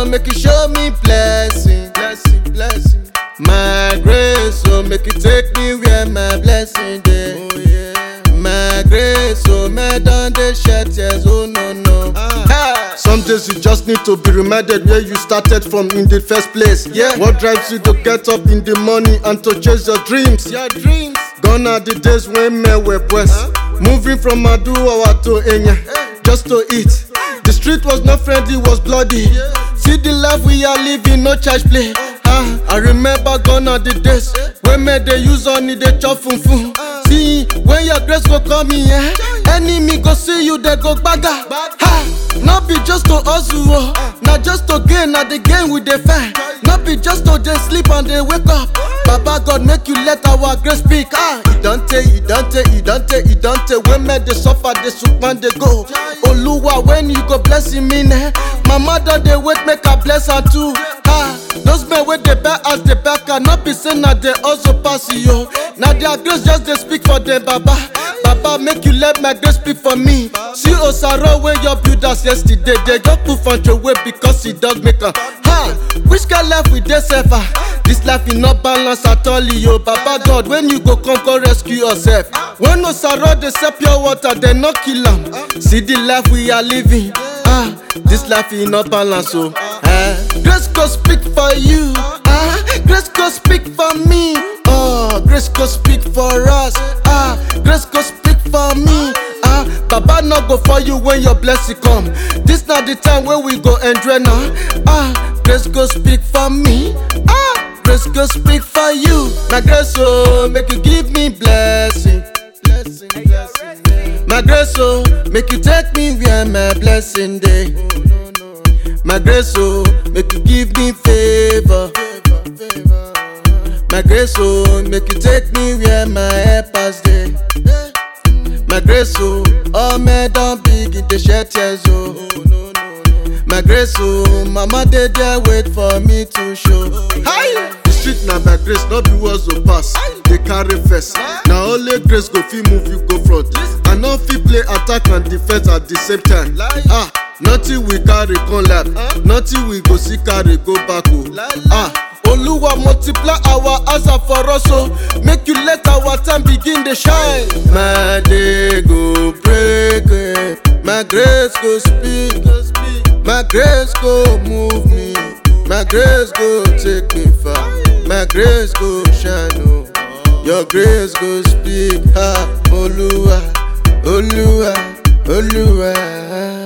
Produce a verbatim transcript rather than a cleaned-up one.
make you show me blessing, blessing, blessing. My grace, oh, make you take me where my blessing dey. Oh yeah. My grace, oh, me don dey shed tears, oh no no. Ah. Some days you just need to be reminded where you started from in the first place. Yeah. What drives you to get up in the morning and to chase your dreams? Your dreams. Gone are the days when men were blessed. Huh? Moving from Aduwawa to Enya, hey. Just to eat. The street was not friendly, was bloody. Yeah. See the life we are living, no church play. Ah, I remember gone are the days when men they use only they chop fun fun. See, when your grace go come in, eh? Enemy go see you, they go bagga. Ha! Not be just to hustle, oh. Not just to gain, not the gain with the fan. Not be just to they sleep and they wake up. Baba God make you let our grace speak. Ah, you don't take, you don't take, you don't take, you don't take. When men they suffer, they soup and they go. Oluwa, when you go blessing me, ne? My mother they wait, make her bless her too. Ah, those men wait they bear as they back, cannot be saying that they also pass you. Now their grace just they speak for them, Baba. Baba make you let my grace speak for me. See Osaro when your builders yesterday, they just put on your way because he does make a. Ha! Which kind life with they suffer? This life is not balance at all, yo. Baba God, when you go come go rescue yourself. When Osaro they sell pure water, they not kill them. See the life we are living. Ah, this life is not balance, so. Ah, grace go speak for you. Ah, grace go speak for me. Oh, grace go speak for us. Ah, grace go speak for me. Ah, Baba no go for you when your blessing come. This not the time where we go enjoy now. Ah, grace go speak for me. Ah, grace go speak for you. My grace, oh, make you give me blessing. Blessing, blessing. My grace, oh, make you take me where my blessing day. My grace, oh, make you give me favor. My grace, oh, make you take me where my helpers day. My grace, oh, all men don't big in the shed tears, oh. My grace, oh, mama they there wait for me to show. Hi! The street na by grace, not be words to pass. They carry first. Now only grace go fit move you go front. And not fit play attack and defense at the same time. Ah, nothing we carry come lap. Nothing we go see carry go back. Oh. Ah. Oluwa multiply our answer for us, so make you let our time begin to shine. My day go break, eh. My grace go speak, my grace go move me, my grace go take me far, my grace go shine, oh. Your grace go speak, ha, Oluwa, Oluwa, Oluwa.